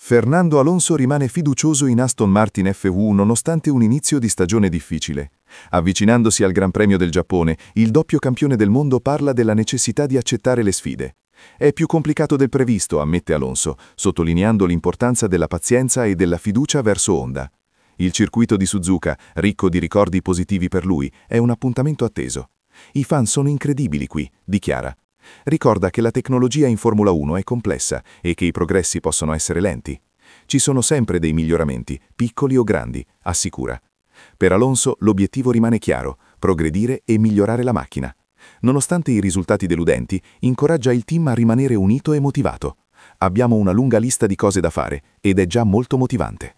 Fernando Alonso rimane fiducioso in Aston Martin F1 nonostante un inizio di stagione difficile. Avvicinandosi al Gran Premio del Giappone, il doppio campione del mondo parla della necessità di accettare le sfide. È più complicato del previsto, ammette Alonso, sottolineando l'importanza della pazienza e della fiducia verso Honda. Il circuito di Suzuka, ricco di ricordi positivi per lui, è un appuntamento atteso. I fan sono incredibili qui, dichiara. Ricorda che la tecnologia in Formula 1 è complessa e che i progressi possono essere lenti. Ci sono sempre dei miglioramenti, piccoli o grandi, assicura. Per Alonso l'obiettivo rimane chiaro, progredire e migliorare la macchina. Nonostante i risultati deludenti, incoraggia il team a rimanere unito e motivato. Abbiamo una lunga lista di cose da fare ed è già molto motivante.